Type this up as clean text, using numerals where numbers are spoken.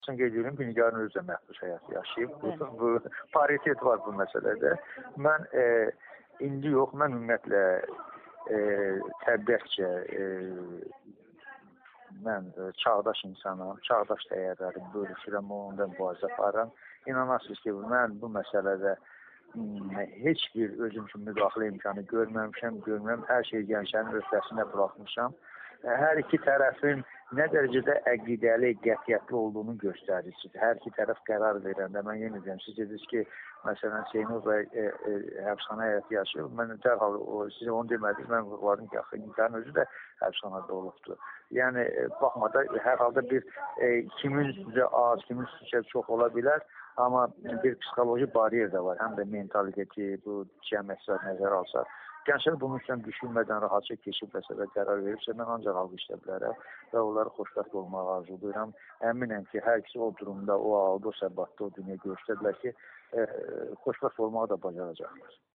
Son qeyd edirəm ki, Nigarın özü də məhbus həyatı yaşayıb. Bu paritet var bu məsələdə. Mən indi yox, mən ümumiyyətlə təbiətcə mən çağdaş insanam, çağdaş dəyərlərimi bölüşürəm, ondan mübarizə aparıram. İnanasınız ki, mən bu məsələdə heç bir özüm üçün müdaxilə imkanı görməmişəm, görmürəm. Hər şey gənclərin öhdəsinə buraxmışam. Hər iki tərəfin nə dərəcədə əqidəli, qətiyyətli olduğunu göstəricidir. Hər iki tərəf qərar verəndə, mən yenə deyirəm, siz dediniz ki, məsələn, Seynur bəy həbsxana həyatı yaşayır. Mən dərhal sizə onu demədiniz, mən vurğuladım ki, axı Nigarın özü də həbsxanada olubdur. Yəni, baxmada, hər halda bir kimin sizə az, kimin sizə çox ola bilər, amma bir psixoloji bariyer də var, həm də mentaliteti, bu cəmiyyətlər nəzərə alsaq. Gənclər bunun üçün düşünmədən rahatca keçib məsələ qərar veribsə, mən ancaq alqışla bilərəm və onları xoşbəxt olmağı arzulayıram. Əminəm ki, hər ikisi o durumda, o halda, o səbatda, o dünya görüşdədirlər ki, xoşbəxt olmağı da bacaracaqlar.